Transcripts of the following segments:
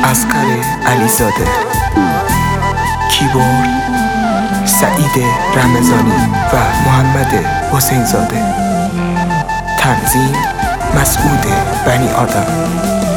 اصغر علیزاده. کیبورد سعید رمضانی و محمد حسینزاده. تنظیم مسعود بنی آدم.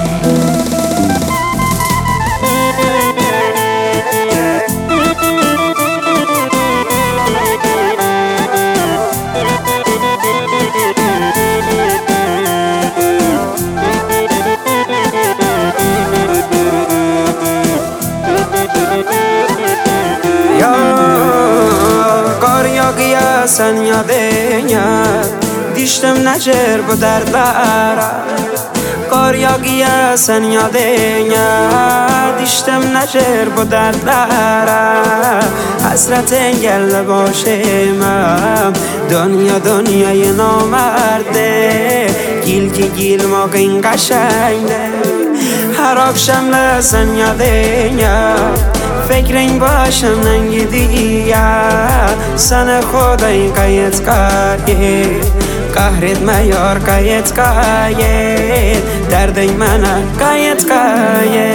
Sen yadenya diştem necer bu dertlere. Kar yağıya sen yadenya diştem necer bu dertlere. Hasret engelle başımam dünyayı namerde. Gil ki gil mağin qaşangne. Her akşam sen yadenya فکرین باشم ننگیدیا سن خدای کایت کایه قهرت میار کایت کایه دردی من کایت کایه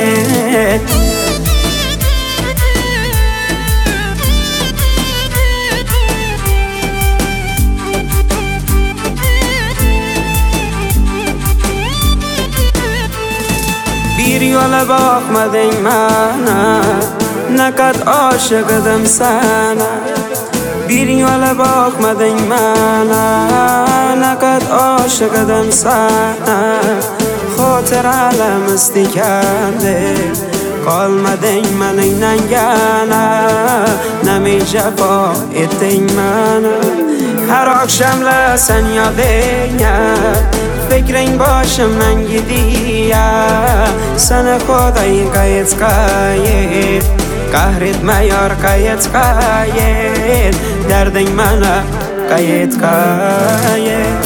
bir yola bakmadın bana ne kadar aşıkdım sana. Bir yola bakmadın bana ne kadar aşıkdım sana. Hatıralım istikende kalmadın benimle yana. Nemi cefa ettin bana her akşamla sen yadenya. Fikrin başımdan gidiyor sana خدای کایت کایت قهرت میار کایت کایت دردین من کایت کایت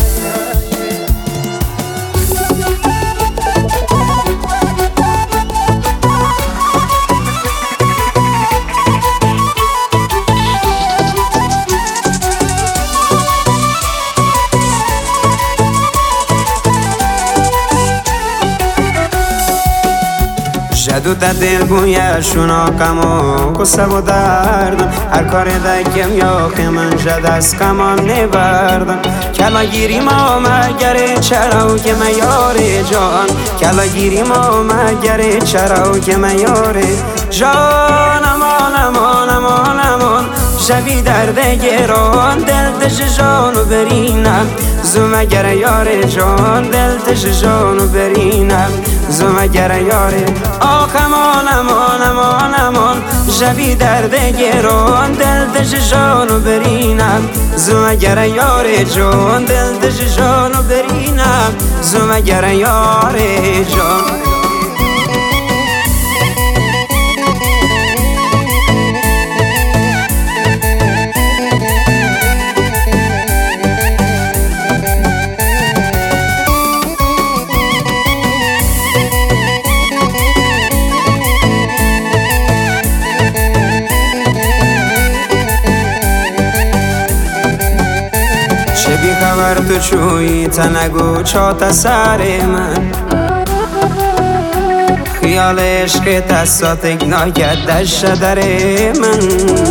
جدو در دل بویشون آقمو قصه و دردم هر کار دکم یا که من جد از کمان نبردم کلا گیریم آمگره چراو که میاره جان کلا گیریم آمگره چراو که میاره جان امان امان امان امان شبی درد گران دل دش جانو برینم زومگر یاره جان دل دش جانو برینم زومگر یاره آخ امان امان امان امان شبی درد گران دل دش جانو برینم زومگر یاره جان دل دش جانو برینم زومگر یاره جان بی خبر تو چویی تنگو چات سر من خیال عشق دستات اگناید دشت در من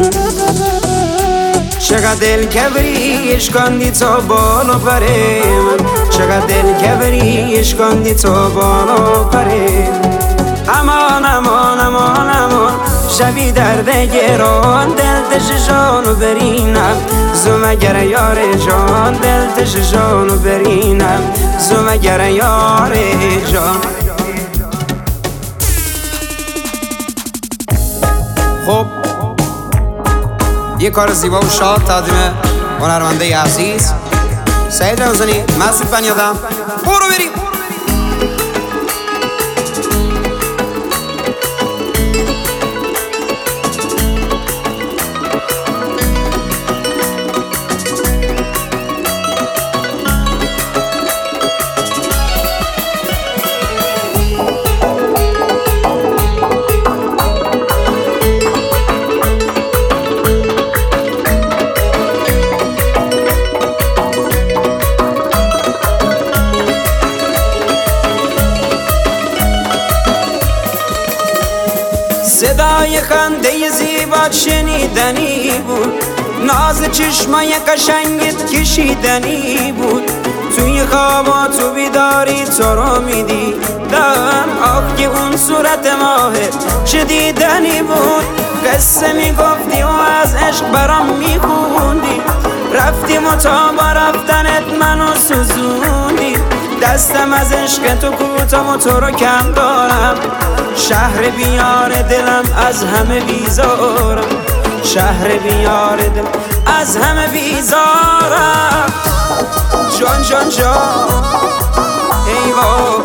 چقدر دل کبری اشکاندی تو بالو پره من چقدر دل کبری اشکاندی تو بالو پره امان امان امان امان شبی درد گران دل دش جانو برینم زومگر یاره جان دل دش جانو برینم زومگر یاره جان خب یه کار زیبا و شاد تقدیم هنرمنده عزیز سعید رمضانی مسعود بنی آدم برو بریم صدای خنده زیبات شنیدنی بود، ناز چشمای قشنگت کشیدنی بود. توی خوابا تو بیداری تو رو میدیدم، آخ که اون صورت ماهت چه دیدنی بود. قصه میگفتی و از عشق برام میخوندی، رفتیم و تا با رفتنت منو سوزوندی. دستم از عشق تو کوتاه و تو رو کم دارم، شهر بیار دلم از همه بیزارم، شهر بیار دلم از همه بیزارم. جان جان جان ای وای،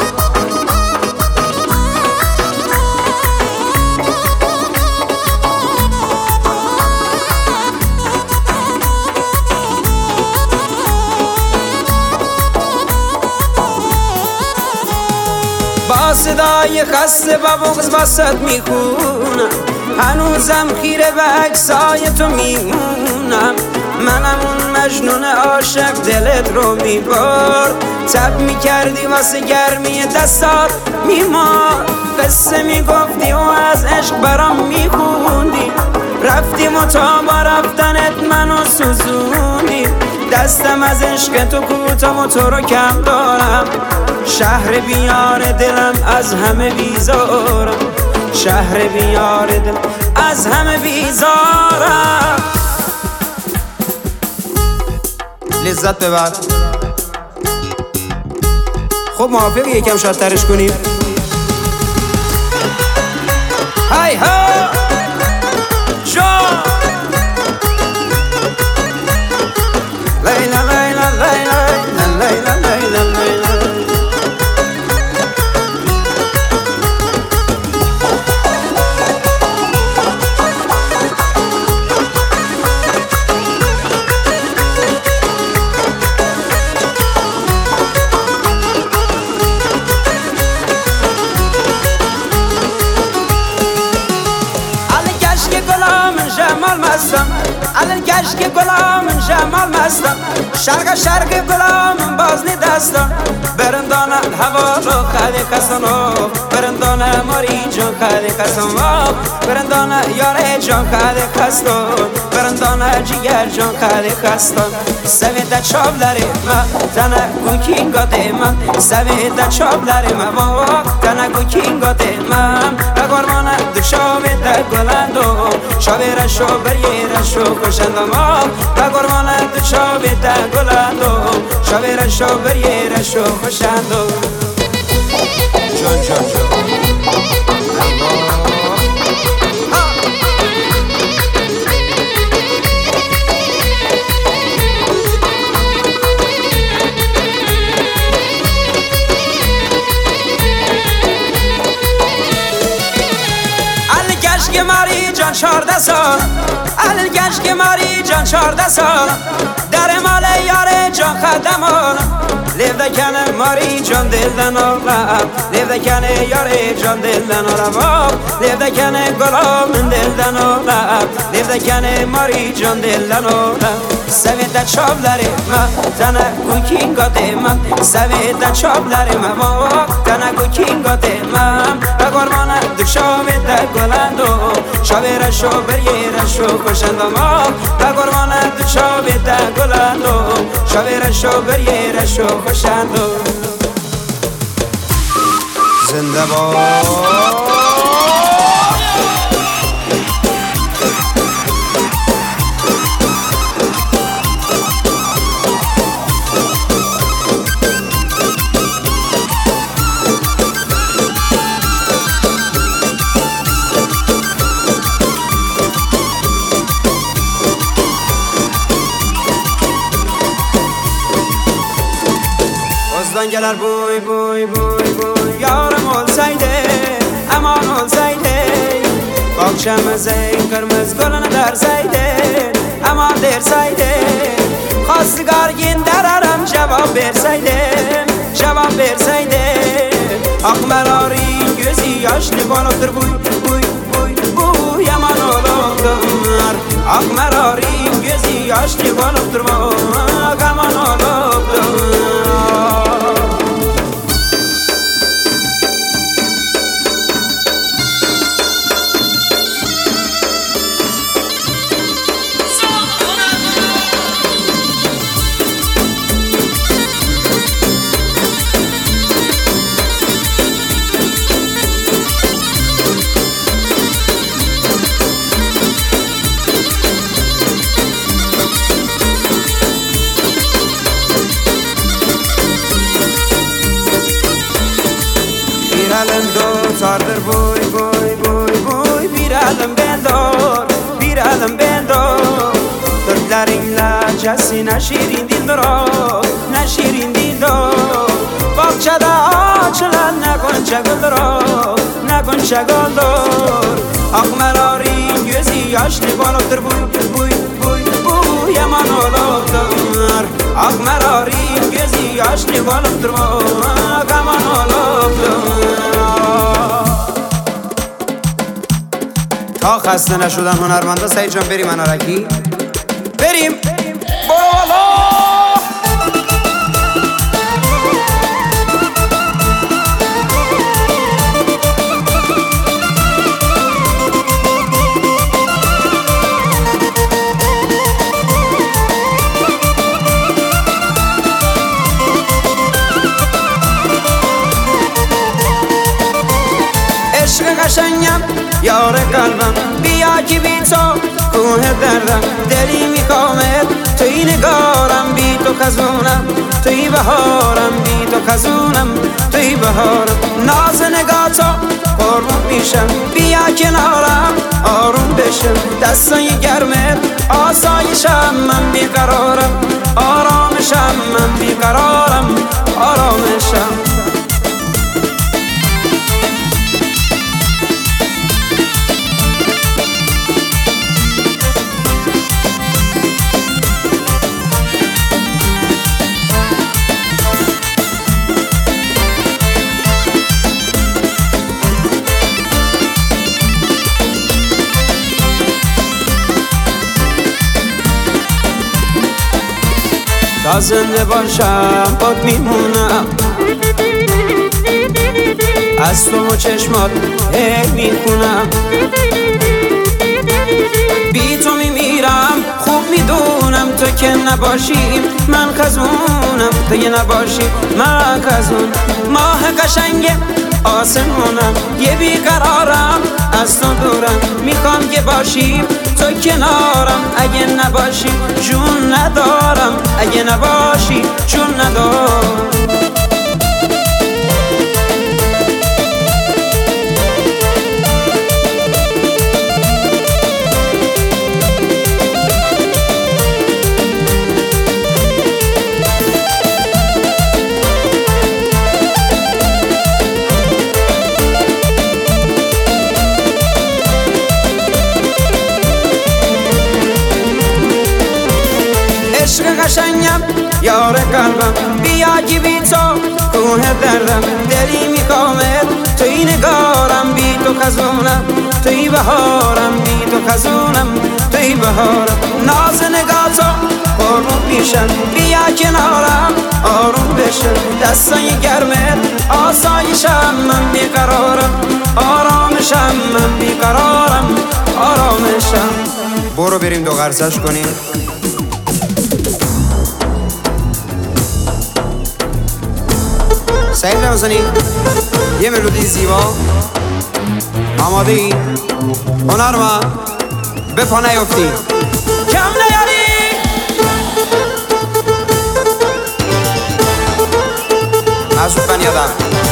با صدای خسته و بغض واسط میخونم، هنوزم خیره به عکسای تو میمونم. منم اون مجنون عاشق دلت رو میبرد، تب میکردی واسه گرمی دستات میمار. قصه میگفتی و از عشق برام میخوندی، رفتیم و تا با رفتنت منو سوزوندی. دستم از عشق تو کوتاه و تو رو کم دارم، شهر بیار دلم از همه بیزارم، شهر بیار دلم از همه بیزارم. لذت ببر. خب موافقی یکم شادترش کنیم؟ های ها جان لیلا لیلا لیلا لیلا لیلا لیلا. الان کشک گلام جمال مستم، شرق شرق گلام بازنی دستم. برندانه هوا رو خالی خستم، برندانه ماری جان خالی خستم، برندانه یاره جان خالی خستم، برندانه جیگر جان خالی خستم. سویده چابلاری ما تنه گوکینگاده من، سویده چابلاری ما تنه گوکینگاده من. بگرمانه دو شابیده گلندو، شابیره شابریه شو خوشندم. بگرمانه دو شابیده گلندو، شابیره شابریه شو خوشندم. جان جان جان که ماری جان 14 سال، الان کشک ماری جان 14 سال. در مال یار جان خدمان، لیفده کنه ماری جان دل دنالم، لیفده کنه یار جان دل دنالم، لیفده کنه گلام دل دنالم، لیفده کنه ماری جان دل دنالم. سویده چابلاری ما تنه گوکینگاده من، سویده چابلاری ما تنه گوکینگاده من. بگرمانه دو شابیده گلندو، شابیره شابریه شو خوشندم. بگرمانه دو شابیده گلندو، شابیره شابریه شو خوشندم. زنده باد. Gelir boy boy boy boy yarım olsaydı, aman olsaydı, bahçemize kırmızı gülünü derseydi, aman derseydi. Xastigar ginderarım cevap verseydim, cevap verseydim. Akmerarin gözü yaşlı balıktır buy buy buy buy yaman olurlar. Akmerarin gözü yaşlı balıktır buy yaman olurlar. کسی نشیرین دیل درا نشیرین دیل دا باغچه دا آچلن نکن چگل درا نکن چگل دار آق مرارین gözü yaşlı balıktır buy yaman oluqdır Ağ merarin gözü yaşlı balıktır yaman oluqdır تا خسته نشدن هنرمندا سعید جان بریم انارکی بریم بالا عشق قشنگم یار قلبم بیا که بی تو کوه دردم دلی میکامد توی نگارم بی تو خزونم توی بهارم بی تو خزونم توی بهارم ناز نگاه تو قربون میشم بیا کنارم آروم بشم دستای گرمت آسایشم من بیقرارم آرامشم من بیقرارم آرامشم تا زنده باشم باد میمونم از تو و چشمات هی میخونم بی تو میمیرم خوب میدونم تو که نباشی من خزونم تو که نباشی من خزون ماه قشنگ آسمونم یه بیقرارم از تو دورم میخوام که باشی تو کنارم اگه نباشی جون ندارم اگه نباشی جون ندارم عشق قشنگم یار قلبم بیا که بی تو کوه دردم دلی میکامد توی نگارم بی تو خزونم توی بهارم بی تو خزونم توی بهارم ناز نگاه تو قربون میشم بیا کنارم آروم بشم دستای گرمت آسایشم من بیقرارم آرامشم من بیقرارم آرامشم برو بریم دو قرصش کنیم سعید رمضانی یه ملودی زیبا آماده ای هنرمند به پا نیفتی کم نیاری مسعود بنی آدم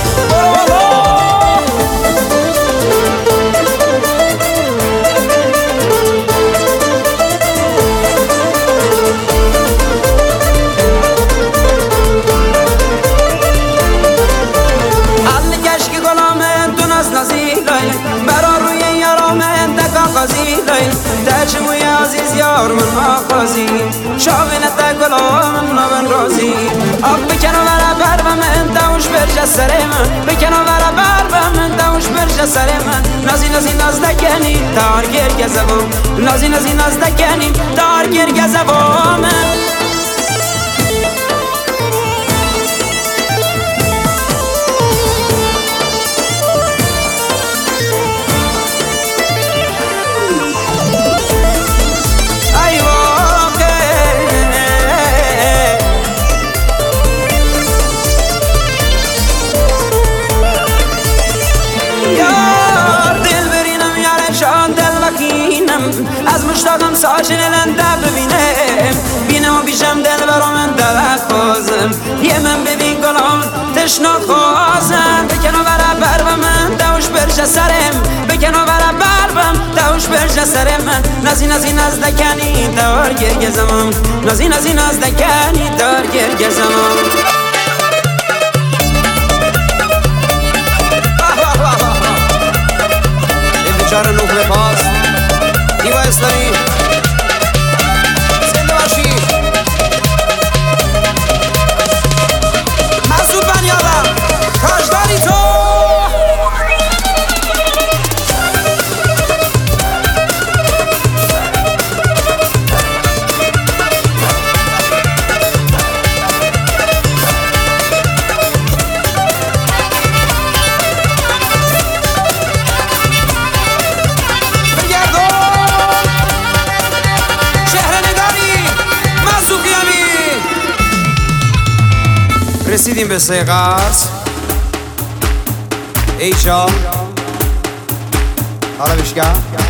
برا روی یارامن دکا قضی تجموی عزیز یار من آقازی شاوینت گلام نابن رازی آب بکنو برا بر من دوش برج سر من بکنو برا بر من دوش برج سر من نازی نازی ناز دکنی تار گر گزبام نازی نازی ناز دکنی تار گر گزبام از مشتاقم ساچن لنده ببینم بینم و بیشم دل برام دلت خوازم یه من ببین گلام تشنات خوازم بکنو برا بر من دوش برش سرم بکنو برا بر دوش برش بر سر من نازی نازی نازدکنی دار گرگزمم نازی نازی نازدکنی دار گرگزمم انتشار نقل پاس ایوا اسلامی زنده باشی مسعود بنی آدم تاجداری تو رسیدیم به سیقات ای جا حالا بشگر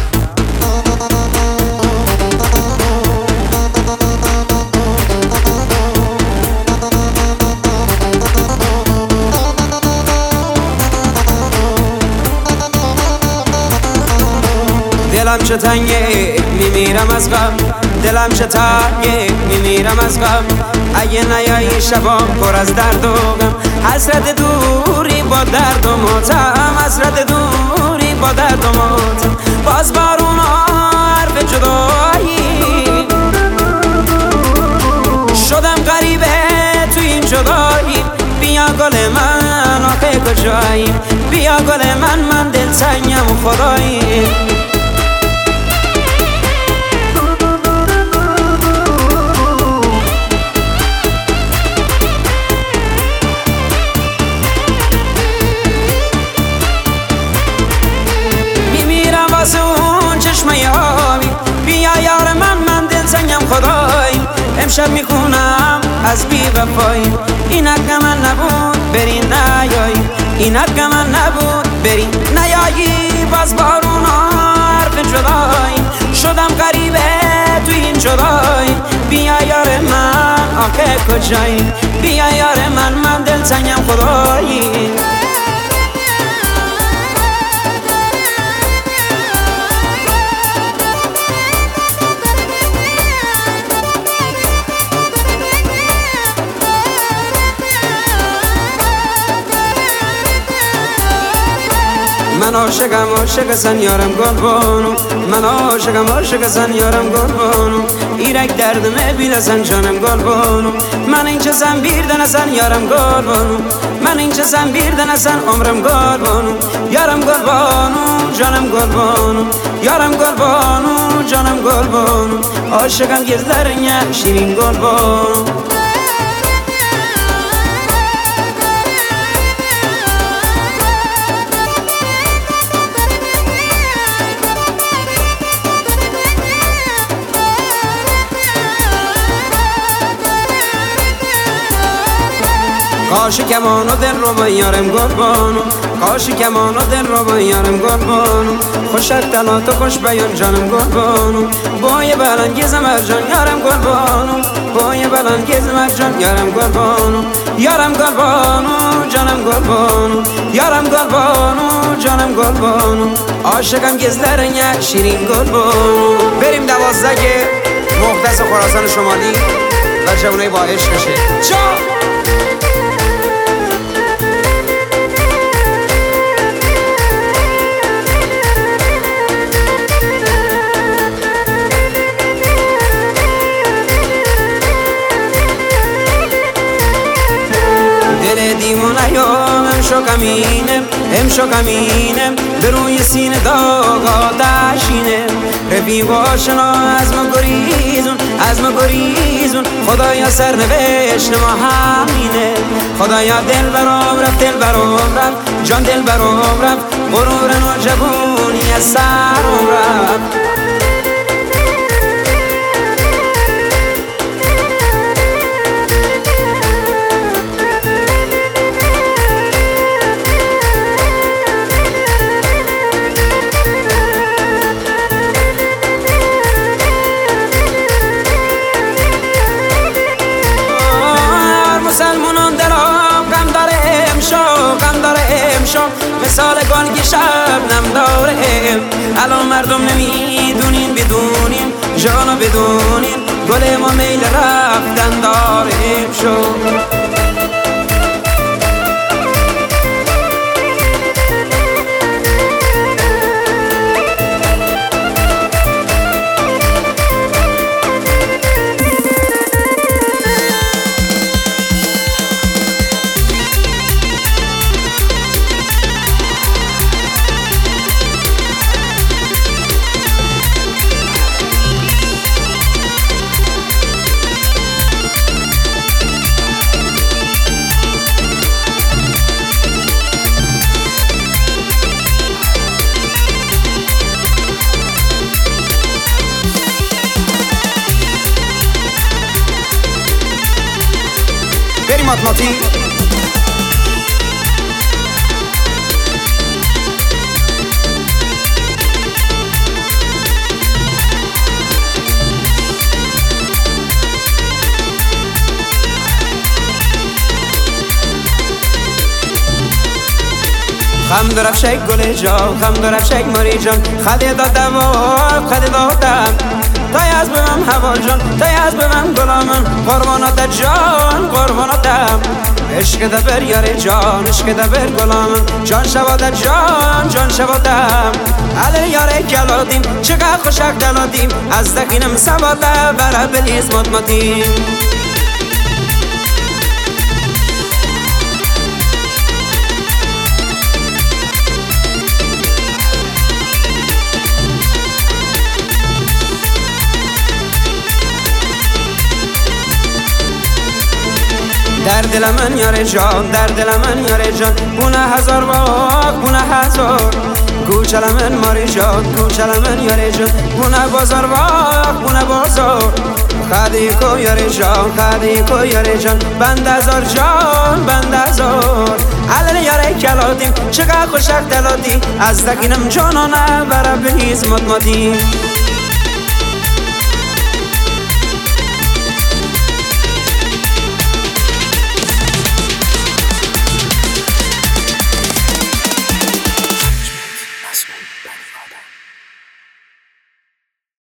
دلم چه تنگه میمیرم از غم دلم چه تنگه میمیرم از غم اگه نیایی شبام پر از درد و غم حسرت دوری با درد و ماتم حسرت دوری با درد و ماتم باز بارون حرف جدایی شدم غریبه تو این جدایی بیا گل من آخه کجایی بیا گل من دلتنگم خدایی بیا یار من دلتنگم خدای امشب میخونم از بی وفایی اینک من نبود بری نیایی اینک من نبود بری نیایی باز بارون حرف جدایی شدم غریبه تو این جدایی بیا یار من آخه کجایی بیا یار من دلتنگم خدایی من عاشق سن یارم گل بانو من عاشق سن یارم گل بانو ایرک دردمه بیلسن جانم گل بانو من اینچه سن بیردن سن یارم گل بانو من اینچه سن بیردن سن عمرم گل بانو یارم گل بانو جانم گل بانو یارم گل بانو جانم گل بانو عاشقم گزلرنه شیرین گل بانو کاش کمان و دل رو با یارم گل بانو کاش کمان و دل رو با یارم گل بانو خوشت دلات و خوش بیان جانم گل بانو بای بلنگیز مرجان یارم گل بانو بای بلنگیز مرجان یارم گل بانو یارم گل بانو جانم گل بانو یارم گل بانو جانم گل بانو عاشقم گزلرنه شیرین گل بانو بریم 12 مختص خراسان شمالی و جوانای با عشقشه امشو کمینم به روی سینه داغ آتشینه رفیقاشنا از ما گریزون خدایا سرنوشت ما همینه خدایا دل برام رفت جان دل برام رفت غرور نوجوانی از سرم رفت شو مثال گل که شبنم داره. الان مردم نمیدونین بدونیم جانو بدونین گل ما میل رفتن داره شو. بریم ماتماتیک. خم درفشک گل جان خم درفشک مری جان خده دادم و خده دادم تای از بمم هوا جان تای از بمم گلامم قربانات جان قرباناتم عشق دبر یار جان عشق دبر گلامم جان شوادت جان جان شوادم علی یار کلادیم چقدر خوشک دلادیم از دخینم سواده برا بلیز مطمئنیم. در دل من یار جان در دل من یار جان بونه هزار واق بونه هزار گوچل من ماری جان گوچل من یار جان بونه بازار واق بونه بازار خدی کو یار جان خدی کو یار جان بند هزار جان بند هزار علل یار کلادیم چقدر خوشک دلادی از دکینم جانانه برا بلیز مطمئنیم.